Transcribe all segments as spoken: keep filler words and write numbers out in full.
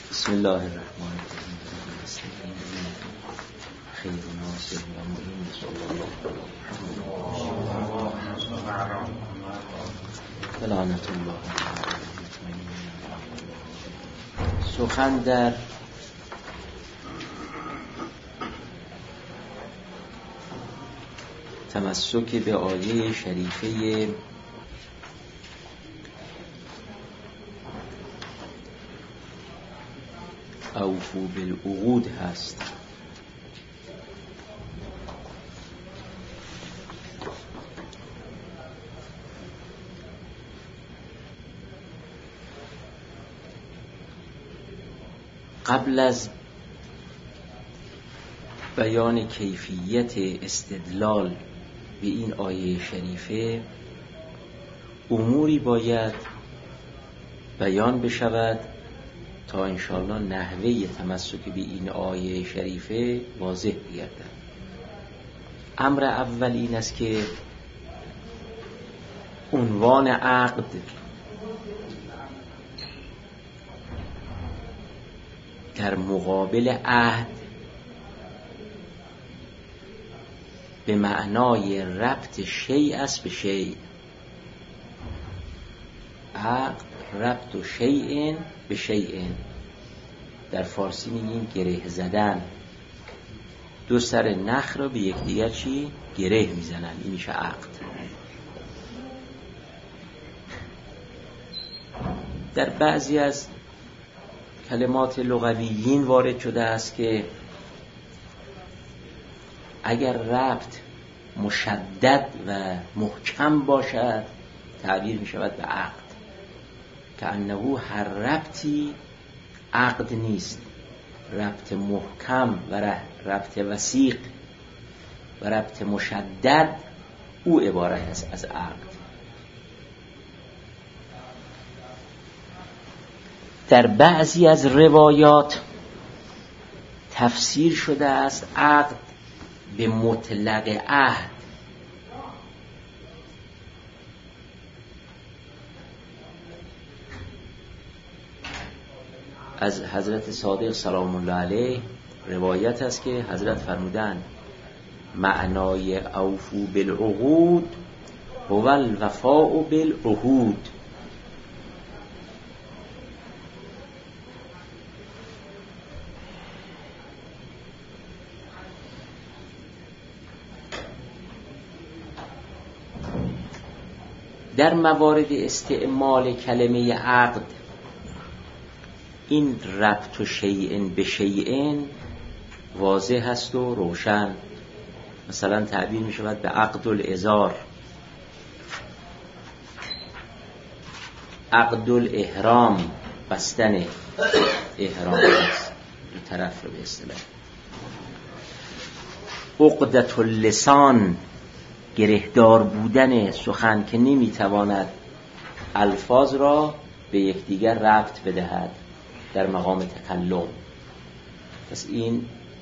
بسم الله الرحمن الرحیم. خیر ناصر و معین صلی الله علیه و لعنت الله. سخن در تمسک به آیه شریفه اوفوا بالعقود هست. قبل از بیان کیفیت استدلال به این آیه شریفه اموری باید بیان بشود تا انشاءالله نحوه تمسک به این آیه شریفه واضح بگردد. امر اول این است که عنوان عقد در مقابل عهد به معنای ربط شیء است به شیء. عقد ربط شیء به شیء، در فارسی میگیم گره زدن. دو سر نخ را به یکدیگر چی گره میزنن، این میشه عقد. در بعضی از کلمات لغویین وارد شده است که اگر ربط مشدد و محکم باشد تعبیر می شود به عقد، که انه هر ربطی عقد نیست. ربط محکم و ربط وثیق و ربط مشدد او عبارت است از عقد. در بعضی از روایات تفسیر شده است عقد به مطلق عهد. از حضرت صادق سلام الله علیه روایت است که حضرت فرمودند معنای اوفوا بالعقود هو الوفاء بالعهود. در موارد استعمال کلمه عقد این ربط و شیء به شیء واضح است و روشن. مثلا تعبیر می شود به عقد الازار، عقد الاحرام، بستن احرام است دو طرف رو به اصطلاح. عقدة اللسان، گرهدار بودن سخن که نمیتواند الفاظ را به یکدیگر ربط بدهد در مقام تکلم. پس این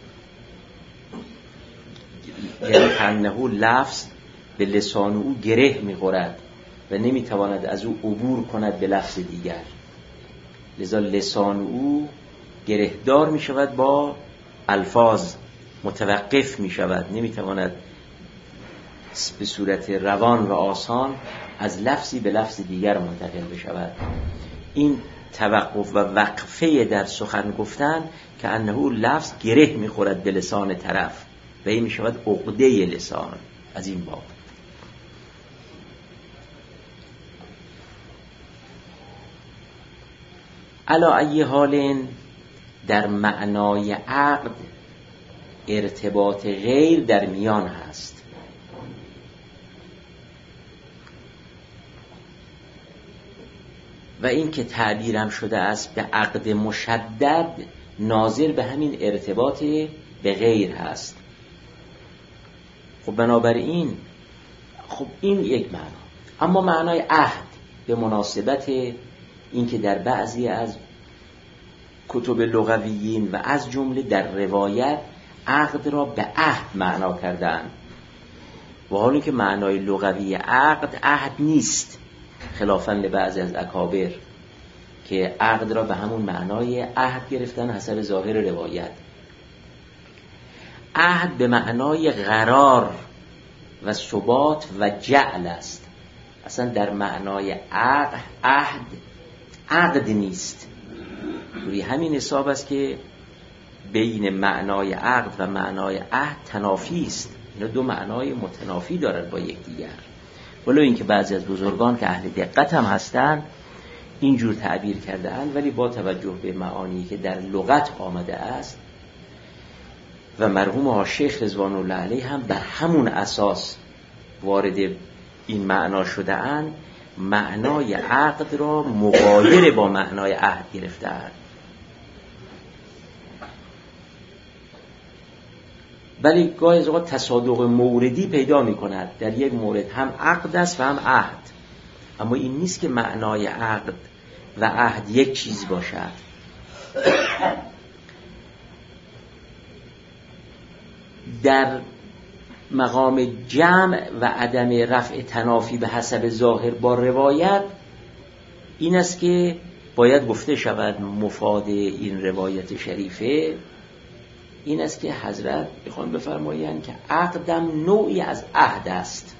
یعنی انه لفظ به لسان او گره میخورد و نمیتواند از او عبور کند به لفظ دیگر، لذا لسان او گرهدار میشود با الفاظ، متوقف میشود، نمیتواند به صورت روان و آسان از لفظی به لفظ دیگر منتقل بشود. این توقف و وقفه در سخن گفتن که انه لفظ گره میخورد به لسان طرف و این میشود عقده لسان. از این باب علی ای حال در معنای عقد ارتباط غیر در میان هست. و این که تعبیرم شده است به عقد مشدد ناظر به همین ارتباط به غیر هست. خب بنابراین خب این یک معنا. اما معنای عهد به مناسبت این که در بعضی از کتب لغویین و از جمله در روایت عقد را به عهد معنا کردن، و حالی که معنای لغوی عقد عهد نیست، خلافاً لبعضی از اکابر. که عقد را به همون معنای عهد گرفتن حسب ظاهر روایت. عهد به معنای قرار و ثبات و جعل است. اصلا در معنای عهد عهد عقد نیست. روی همین حساب است که بین معنای عقد و معنای عهد تنافی است. اینا دو معنای متنافی دارند با یکدیگر. ولو اینکه بعضی از بزرگان که اهل دقت هم هستند اینجور تعبیر کرده اند، ولی با توجه به معانی که در لغت آمده است و مرحوم آقا شیخ رضوان الله علیه هم بر همون اساس وارد این معنا شده اند، معنای عقد را مغایر با معنای عهد گرفته اند. ولی گاهی از اوقات تصادق موردی پیدا می کند، در یک مورد هم عقد است و هم عهد، اما این نیست که معنای عقد و عهد یک چیز باشد. در مقام جمع و عدم رفع تنافی به حسب ظاهر با روایت این است که باید گفته شود مفاد این روایت شریفه این است که حضرت میخوان بفرمایند که عقدم نوعی از عهد است.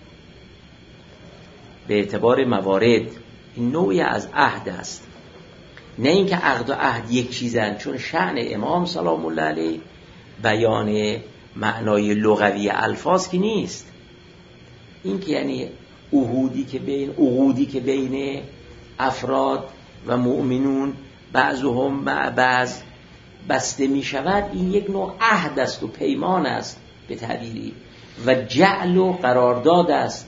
به اعتبار موارد این نوعی از عهد است، نه اینکه عقد و عهد یک چیزند، چون شأن امام سلام الله علیه بیان معنای لغوی الفاظ که نیست. این که یعنی عهودی که بین عقودی که بین افراد و مؤمنون بعضهم مع بعض بسته می شود، این یک نوع عهد است و پیمان است به تعبیری، و جعل و قرارداد است.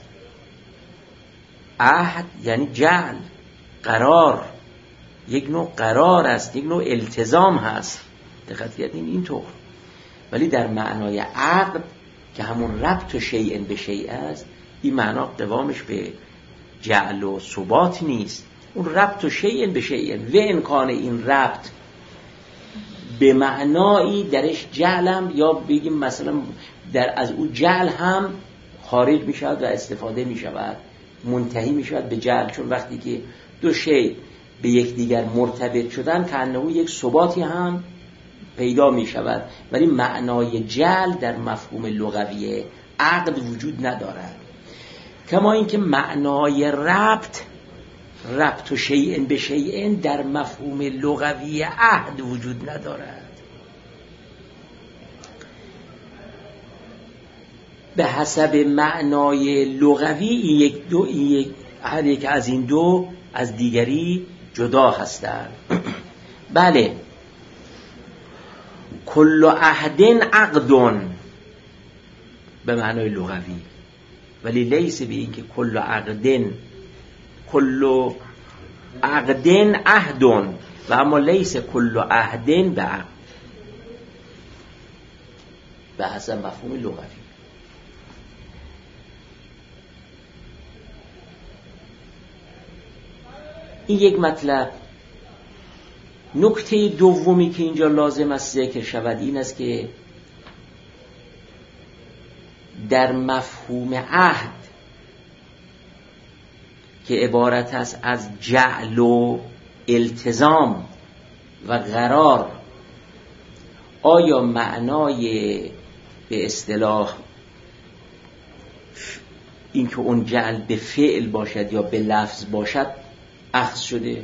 عهد یعنی جعل، قرار، یک نوع قرار است، یک نوع التزام هست. دقت کردین اینطور. ولی در معنای عقد که همون ربط و شیء به شیء است، این معنا قوامش به جعل و ثبات نیست. اون ربط و شیء به شیء و امکان این ربط به معنایی درش جعلم، یا بگیم مثلا در از او جعل هم خارج می شود و استفاده می شود، منتهی می شود به جعل. چون وقتی که دو شیء به یک دیگر مرتبط شدن کأنه یک ثباتی هم پیدا می شود، ولی معنای جعل در مفهوم لغوی عقد وجود ندارد. کما اینکه معنای ربط ربط و شیء به شیء در مفهوم لغوی عهد وجود ندارد. به حسب معنای لغوی این یک دو این یک هر یک از این دو از دیگری جدا هستند. بله، کل عهد عقد به معنای لغوی، ولی لیس به این که کل عقد کل عقد عهد، و اما لیس کل عهد به عقد به حسب مفهوم لغوی. این یک مطلب. نکته دومی که اینجا لازم است ذکر شود این است که در مفهوم عهد که عبارت است از جعل و التزام و قرار، آیا معنای به اصطلاح این که اون جعل به فعل باشد یا به لفظ باشد اخذ شده؟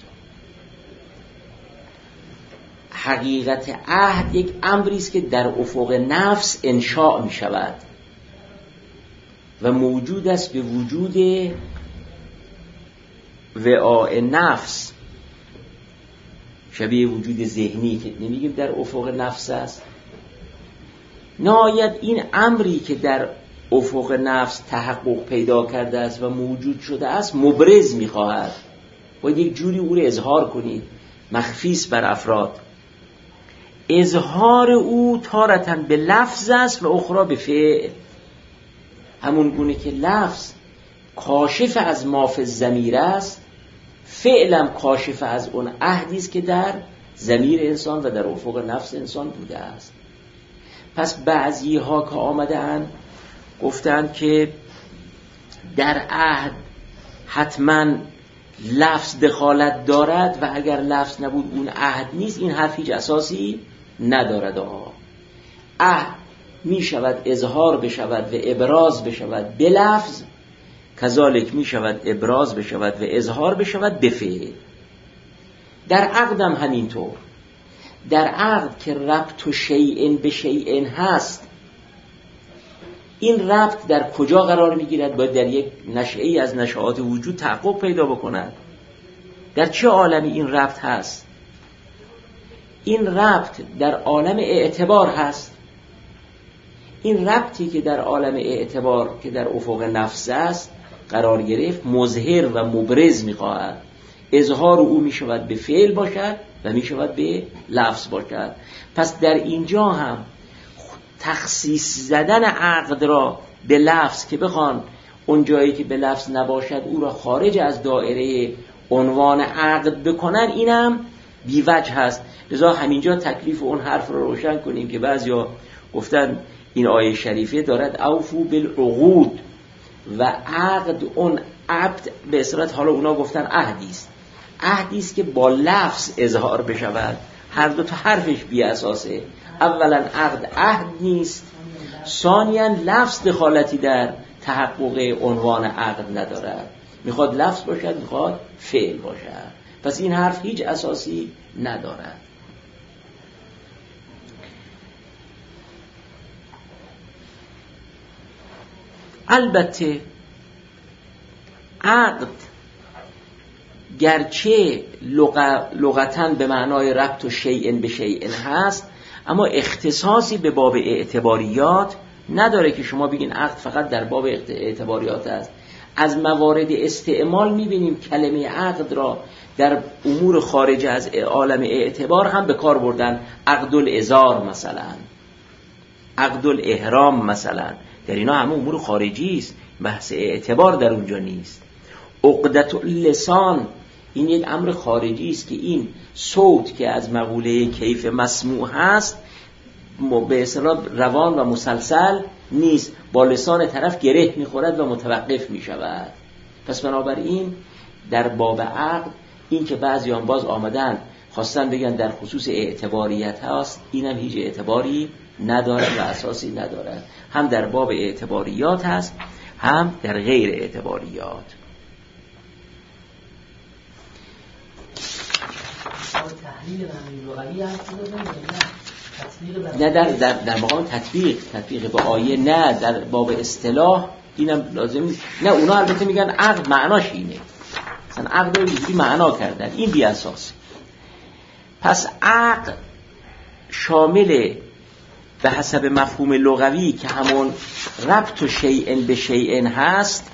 حقیقت عهد یک امری است که در افق نفس انشاء می شود و موجود است به وجود وعاء نفس، شبیه وجود ذهنی که نمیگیم در افق نفس است. نهایت این امری که در افق نفس تحقق پیدا کرده است و موجود شده است مبرز می‌خواهد، باید یک جوری او را اظهار کنید، مخفیس بر افراد. اظهار او تارتاً به لفظ است و اخرى به فعل، همون گونه که لفظ کاشف از ما فی الضمیر است، فعلم کاشف از اون عهدی است که در ضمیر انسان و در افق نفس انسان بوده است. پس بعضی ها که آمدن گفتند که در عهد حتما لفظ دخالت دارد و اگر لفظ نبود اون عهد نیست، این حرف هیچ اساسی ندارد. آقا عهد می شود اظهار بشود و ابراز بشود به لفظ، کذالک می شود ابراز بشود و اظهار بشود به فعل. در عقدم همینطور. در عقد که ربط شیء به شیء هست، این ربط در کجا قرار می گیرد؟ باید در یک نشأه‌ای از نشأات وجود تحقق پیدا بکند. در چه عالمی این ربط هست؟ این ربط در عالم اعتبار هست. این ربطی که در عالم اعتبار که در افق نفس است قرار گرفت، مظهر و مبرز می خواهد. اظهار او می شود به فعل باشد و می شود به لفظ باشد. پس در اینجا هم تخصیص زدن عقد را به لفظ که بخوان اون جایی که به لفظ نباشد او را خارج از دایره عنوان عقد بکنن، اینم بیوجه هست. لذا همینجا تکلیف اون حرف رو روشن کنیم که بعضیا گفتن این آیه شریفه دارد اوفو بالعقود و عقد اون عبد به اصطلاح، حالا اونا گفتن عهدی است، عهدی است که با لفظ اظهار بشود. هر دو تا حرفش بی اساسه. اولا عقد عهد نیست، ثانیا لفظ دخالتی در تحقق عنوان عقد ندارد. میخواد لفظ باشد، میخواد فعل باشد. پس این حرف هیچ اساسی ندارد. البته عقد گرچه لغتاً به معنای ربط و شیء به شیء هست، اما اختصاصی به باب اعتباریات نداره که شما بگین عقد فقط در باب اعتباریات است. از موارد استعمال میبینیم کلمه عقد را در امور خارج از عالم اعتبار هم به کار بردن. عقد الازار مثلا، عقد الاحرام مثلا، در اینا همه امور خارجی است، بحث اعتبار در اونجا نیست. عقدت اللسان، این یک امر خارجی است که این صوت که از مقوله کیف مسموع هست به اصطلاح روان و مسلسل نیست، با لسان طرف گره میخورد و متوقف میشود. پس بنابراین در باب عقد این که بعضی هم باز آمدن خواستن بگن در خصوص اعتباریت هست، اینم هیچ اعتباری ندارد و اساسی ندارد. هم در باب اعتباریات هست، هم در غیر اعتباریات. نه در در در مقام تطبیق تطبیق به آیه، نه در باب اصطلاح اینم لازم نیست. نه اونا البته میگن عقد معناش اینه، مثلا عقد رو اینجوری معنا کردن، این بی اساس. پس عقد شامل به حسب مفهوم لغوی که همون ربط و شیء به شیء هست،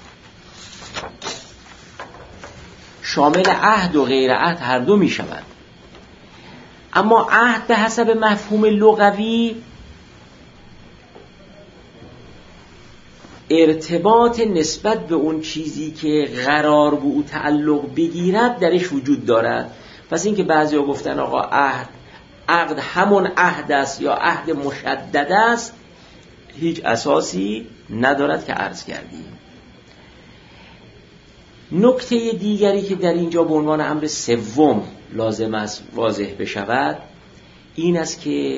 شامل عهد و غیر عهد هر دو می شود. اما عهد به حسب مفهوم لغوی ارتباط نسبت به اون چیزی که قرار به او تعلق بگیرد درش وجود دارد. پس این که بعضی ها گفتن آقا عهد عقد همون عهد است یا عهد مشدد است، هیچ اساسی ندارد که عرض کردیم. نکته دیگری که در اینجا به عنوان امر سوم لازم است واضح بشود این است که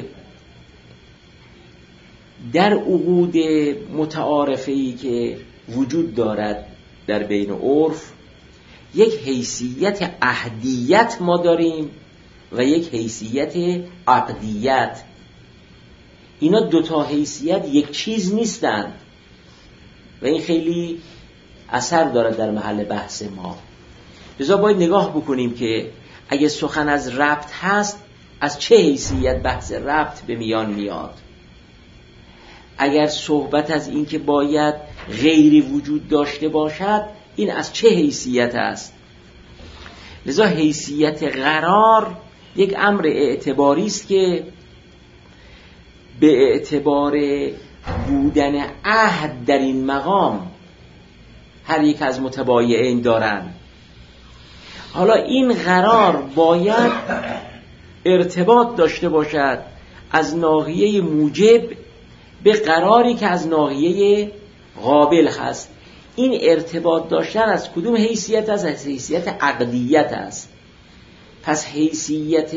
در عقود متعارفه‌ای که وجود دارد در بین عرف، یک حیثیت عهدیت ما داریم و یک حیثیت عقدیت. اینا دوتا حیثیت یک چیز نیستند و این خیلی اثر دارد در محل بحث ما. لذا باید نگاه بکنیم که اگه سخن از ربط هست، از چه حیثیت بحث ربط به میان میاد. اگر صحبت از این که باید غیری وجود داشته باشد، این از چه حیثیت است؟ لذا حیثیت قرار یک امر اعتباری است که به اعتبار بودن عهد در این مقام هر یک از متبایعین دارند. حالا این قرار باید ارتباط داشته باشد از ناحیه موجب به قراری که از ناحیه قابل هست. این ارتباط داشتن از کدوم حیثیت است؟ از حیثیت عقدیت است. پس حیثیت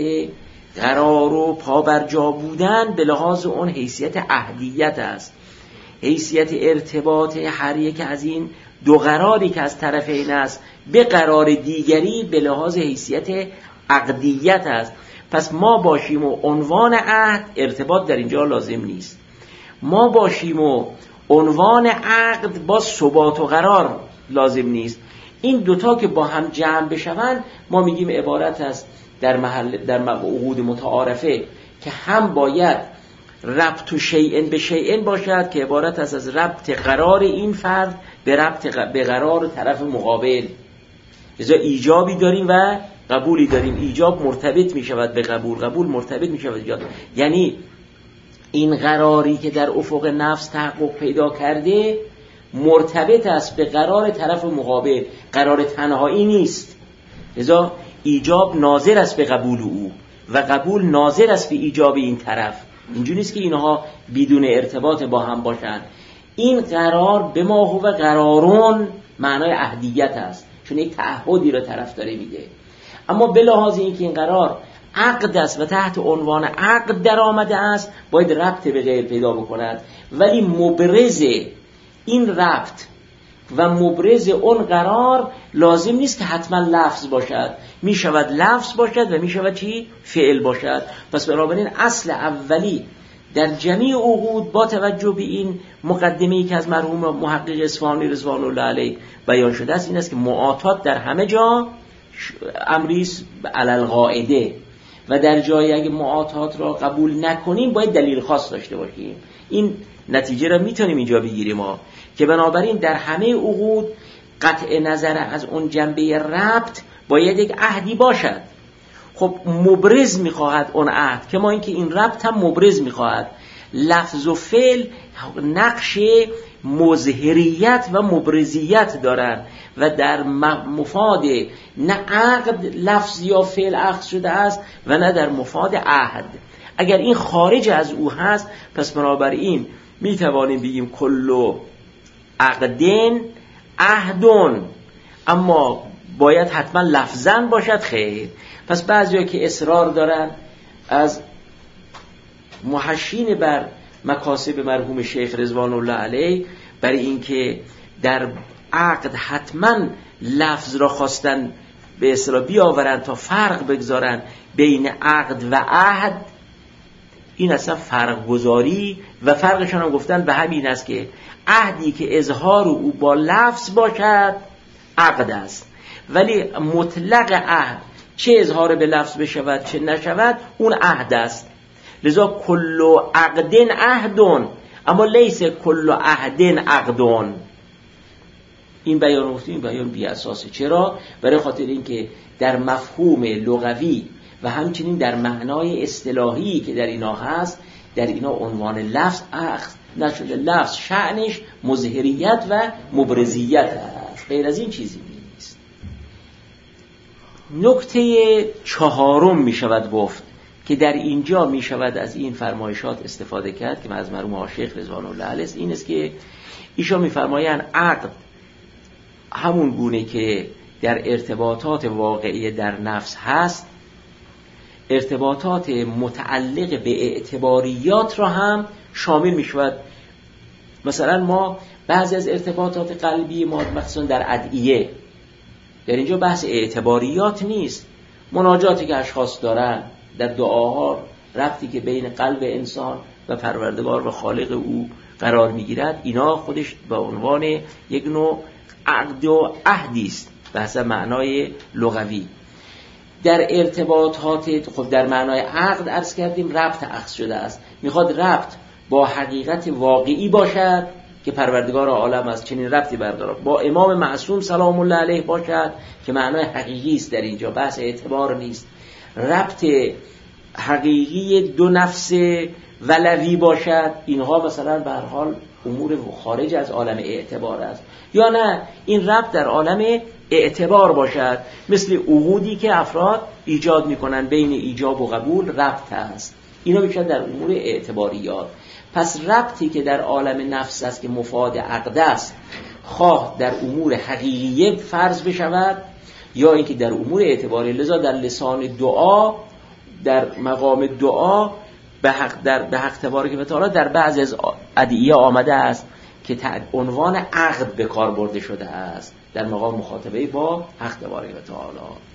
قرار و پابرجا بودن به لحاظ اون حیثیت عهدیت است. حیثیت ارتباط هر یک از این دو قراری که از طرفین است به قرار دیگری به لحاظ حیثیت عقدیت است. پس ما باشیم و عنوان عهد، ارتباط در اینجا لازم نیست. ما باشیم و عنوان عقد، با ثبات و قرار لازم نیست. این دوتا که با هم جمع بشوند ما میگیم عبارت است در محل در عقود متعارفه که هم باید ربط شیئن به شیئن باشد که عبارت است از ربط قرار این فرد به ربط به قرار طرف مقابل. لذا ایجابی داریم و قبولی داریم. ایجاب مرتبط می شود به قبول، قبول مرتبط می شود ایجاب. یعنی این قراری که در افق نفس تحقق پیدا کرده مرتبط است به قرار طرف مقابل، قرار تنهایی نیست. لذا ایجاب ناظر است به قبول او و قبول ناظر است به ایجاب این طرف. اینجوری نیست که اینها بدون ارتباط با هم باشند. این قرار به ما هو قرارون معنای عهدیت است، چون یک تعهدی را طرف داره میده. اما به لحاظ اینکه این قرار عقد است و تحت عنوان عقد در آمده است باید ربط به غیر پیدا بکند، ولی مبرز این ربط و مبرز اون قرار لازم نیست که حتما لفظ باشد. می شود لفظ باشد و می شود چی؟ فعل باشد. پس بنابراین اصل اولی در جمیع عقود با توجه به این مقدمه‌ای که از مرحوم محقق اصفهانی رضوان الله علیه بیان شده است این است که معاطات در همه جا امریست علی القاعده و در جایی اگه معاطات را قبول نکنیم باید دلیل خاص داشته باشیم. این نتیجه را میتونیم اینجا بگیریم ما که بنابراین در همه عقود قطع نظر از اون جنبه ربط باید یک عهدی باشد. خب مبرز میخواهد اون عهد که ما اینکه این ربط هم مبرز میخواهد. لفظ و فعل نقش مظهریت و مبرزیت دارند و در مفاد نه عقد لفظ یا فعل اخذ شده است و نه در مفاد عهد. اگر این خارج از او هست پس بنابراین می توانیم بگیم کلو عقدن عهدون، اما باید حتما لفظاً باشد خیر. پس بعضیا که اصرار دارن از محشین بر مکاسب مرحوم شیخ رضوان الله علیه برای اینکه در عقد حتما لفظ را خواستن به اصطلاح بیاورن تا فرق بگذارن بین عقد و عهد، این اصلا فرق گذاری و فرقشان هم گفتن به همین است که عهدی که اظهار او با لفظ باشد عقد است، ولی مطلق عهد چه اظهار به لفظ بشود چه نشود اون عهد است. لذا کل عقدن عهدون اما لیس کل عهدن عقدون. این بیان گفتیم این بیان بی اساسه. چرا؟ برای خاطر اینکه در مفهوم لغوی و همچنین در معنای اصطلاحی که در اینا هست در اینا عنوان لفظ اخذ نشده. لفظ شأنش مظهریت و مبرزیت است، غیر از این چیزی نیست. نکته چهارم می شود گفت که در اینجا می شود از این فرمایشات استفاده کرد که از مرحوم شیخ رضوان الله علیه است، این است که ایشان می فرمایند عقد همون گونه که در ارتباطات واقعی در نفس هست ارتباطات متعلق به اعتباریات را هم شامل می شود. مثلا ما بعضی از ارتباطات قلبی ما مثلا در ادعیه در اینجا بحث اعتباریات نیست، مناجاتی که اشخاص دارن در دعاها ربطی که بین قلب انسان و پروردگار و خالق او قرار می گیرد اینا خودش به عنوان یک نوع عقد و عهدی است به حسب معنای لغوی. در ارتباطات خب در معنای عقد عرض کردیم ربط اخذ شده است، میخواد ربط با حقیقت واقعی باشد که پروردگار عالم است چنین ربطی برقرار، با امام معصوم سلام الله علیه باشد که معنای حقیقی است، در اینجا بحث اعتبار نیست. ربط حقیقی دو نفس ولوی باشد، اینها مثلا به هر حال امور خارج از عالم اعتبار است، یا نه این ربط در عالم اعتبار باشد مثل عقودی که افراد ایجاد میکنن بین ایجاب و قبول ربط است، اینا میشن در امور اعتباریات. پس ربطی که در عالم نفس است که مفاد عقد است خواه در امور حقیقیه فرض بشود یا اینکه در امور اعتباری. لذا در لسان دعا، در مقام دعا به حق در به حق تبارک و تعالی در بعضی از ادعیه آمده است که عنوان عقد به کار برده شده است در مقام مخاطبه با حق تبارک و تعالی.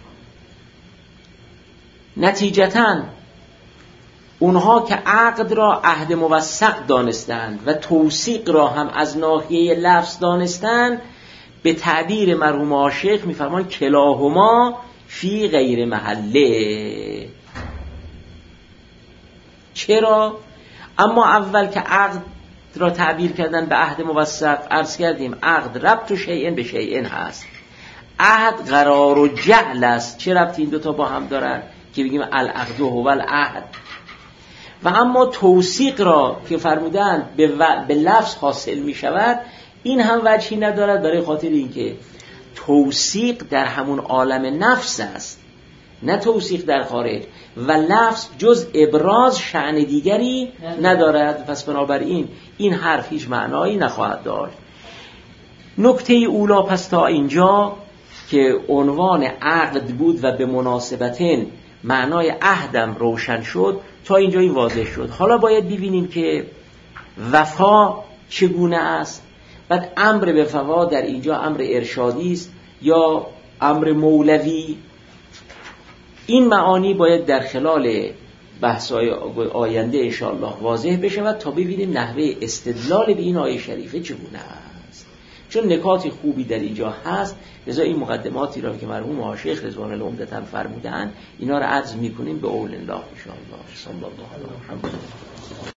نتیجتاً اونها که عقد را عهد موثق دانستند و توثیق را هم از ناحیه لفظ دانستند، به تعبیر مرحوم عاشق میفرمان کلاهما فی غیر محله. چرا؟ اما اول که عقد را تعبیر کردن به عهد موثق، عرض کردیم عقد ربط و شیئن به شیئن هست. عهد قرار و جعل است. چه ربطی این دوتا با هم دارن که بگیم العقد و هو العهد؟ و اما توثیق را که فرمودن به, و... به لفظ حاصل می شود، این هم وجهی ندارد، برای خاطر اینکه توثیق در همون عالم نفس است، نه توثیق در خارج، و لفظ جز ابراز شأن دیگری ندارد. پس بنابراین این حرف هیچ معنایی نخواهد داشت. نکته اولا پس تا اینجا که عنوان عقد بود و به مناسبتن معنای عهدم روشن شد، تا اینجا این واضح شد. حالا باید ببینیم که وفا چگونه است. بعد امر به وفا در اینجا امر ارشادی است یا امر مولوی. این معانی باید در خلال بحث‌های آینده انشاءالله واضح بشه و تا ببینیم نحوه استدلال به این آیه شریفه چگونه است، چون نکات خوبی در اینجا هست. لذا این مقدماتی را که مرحوم عاشق رضوان الله عمدتاً فرمودن، اینا را عرض می‌کنیم به اول الله ان شاء الله. صلی الله علیه و سلم.